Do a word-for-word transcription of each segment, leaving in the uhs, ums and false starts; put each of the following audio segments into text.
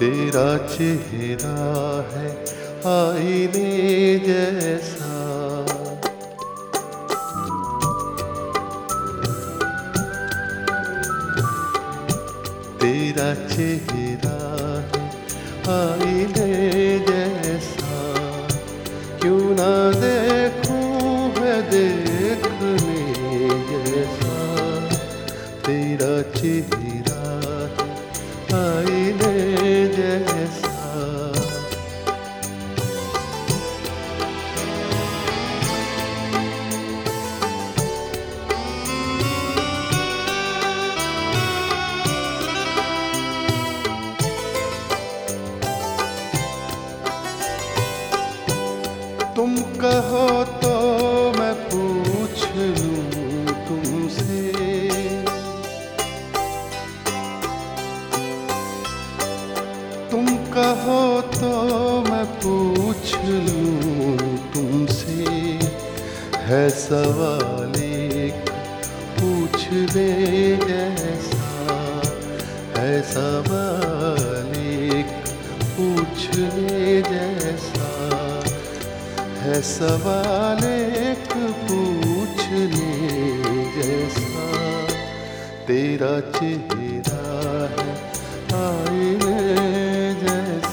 तेरा चेहरा है आईने जैसा, तेरा चेहरा है आईने जैसा, क्यों ना देखूं मैं देखने जैसा। तेरा चेहरा है आईने जैसा। तुम कहो तो मैं पूछ लूं तुमसे, तुम कहो तो मैं पूछ लूं तुमसे। है सवाल एक पूछने जैसा, है सवाल एक पूछने जैसा, है सवाल एक पूछने जैसा। तेरा चेहरा है आईने जैसा।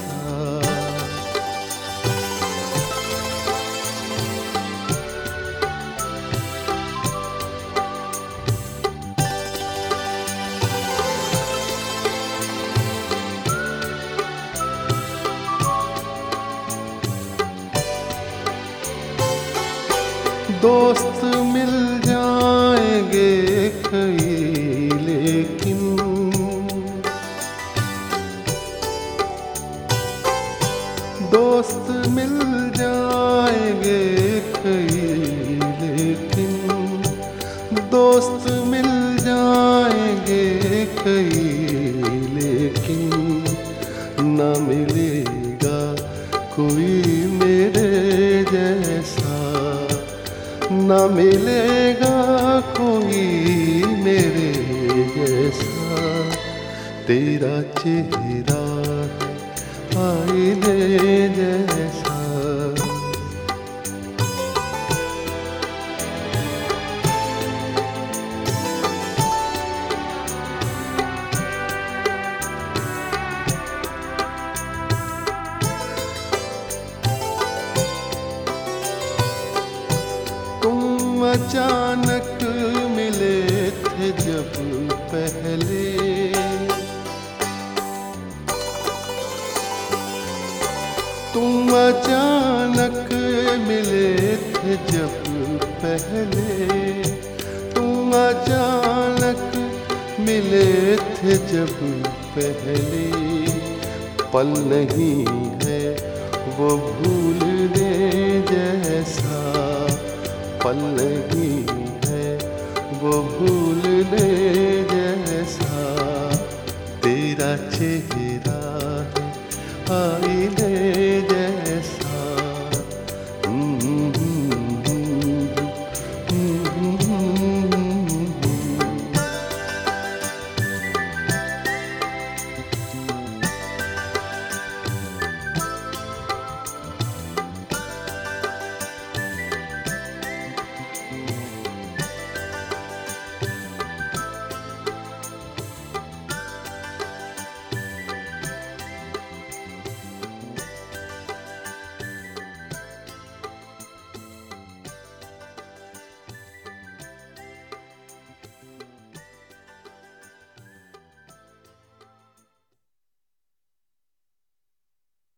दोस्त मिल जाएंगे कई लेकिन, दोस्त मिल जाएंगे कई लेकिन, दोस्त मिल जाएंगे कई लेकिन, ना मिलेगा कोई मेरे जैसा, ना मिलेगा कोई मेरे जैसा। तेरा चेहरा है आईने जैसा। तुम अचानक मिले थे जब पहले, तुम अचानक मिले थे जब पहले, तुम अचानक मिले थे जब पहले। पल नहीं है वो भूलने जैसा, पल नहीं है वो भूलने जैसा। तेरा चेहरा है आईने जैसा।